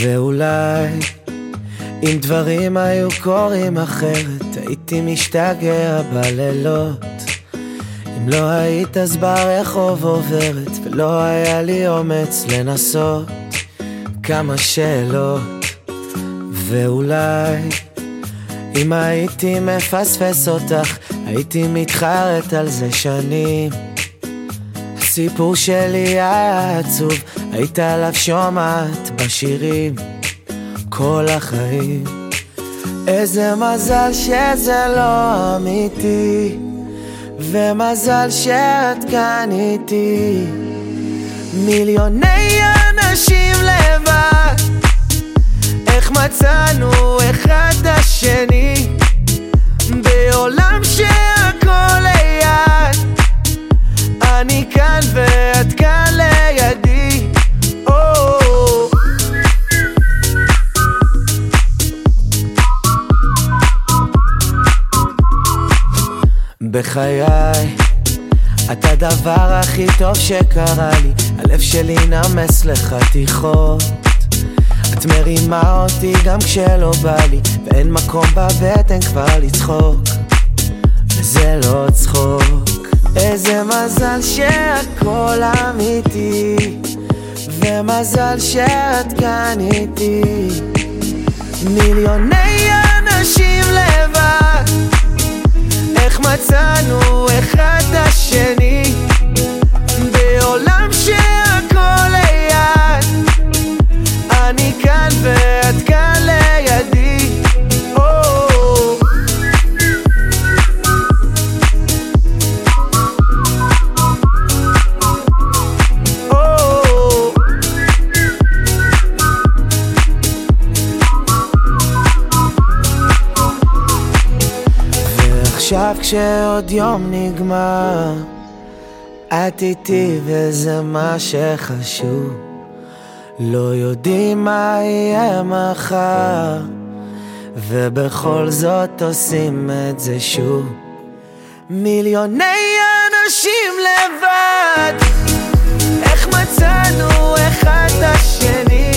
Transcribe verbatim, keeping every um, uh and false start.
ואולי אם דברים היו קורים אחרת, הייתי משתגע בלילות. אם לא היית אז ברחוב עוברת, ולא היה לי אומץ לנסות כמה שאלות. ואולי אם הייתי מפספס אותך, הייתי מתחרט על זה שנים. הסיפור שלי היה עצוב, היית עליו שומעת בשירים כל החיים. איזה מזל שזה לא אמיתי, ומזל שאת כאן איתי. מיליוני אנשים לבד, איך מצאנו אחד את השני, בעולם שהכל ליד. אני כאן ואת כאן לידי. בחיי את הדבר הכי טוב שקרה לי, הלב שלי נמס לחתיכות. את מרימה אותי גם כשלא בא לי, ואין מקום בבטן כבר לצחוק, וזה לא צחוק. איזה מזל שהכל אמיתי, ומזל שאת כאן איתי. מיליוני אנשים לבד, איך מצאנו אחד את השני, בעולם שהכל ליד. אני כאן ואת כאן לידי. עכשיו כשעוד יום נגמר, את איתי וזה מה שחשוב. לא יודעים מה יהיה מחר, ובכל זאת עושים את זה שוב. מיליוני אנשים לבד, איך מצאנו אחד את השני,